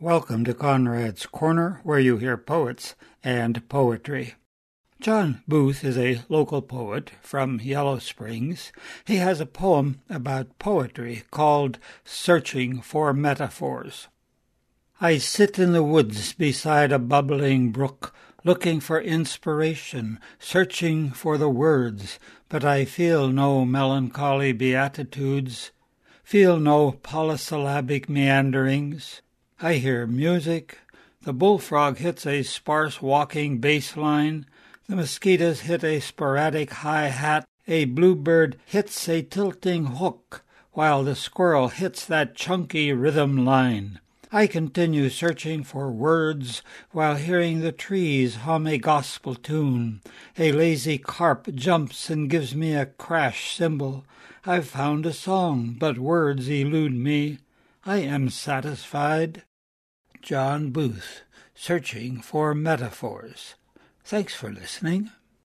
Welcome to Conrad's Corner, where you hear poets and poetry. John Booth is a local poet from Yellow Springs. He has a poem about poetry called Searching for Metaphors. I sit in the woods beside a bubbling brook, looking for inspiration, searching for the words, but I feel no melancholy beatitudes, feel no polysyllabic meanderings. I hear music. The bullfrog hits a sparse walking bass line. The mosquitoes hit a sporadic hi-hat. A bluebird hits a tilting hook, while the squirrel hits that chunky rhythm line. I continue searching for words while hearing the trees hum a gospel tune. A lazy carp jumps and gives me a crash cymbal. I've found a song, but words elude me. I am satisfied. John Booth, Searching for Metaphors. Thanks for listening.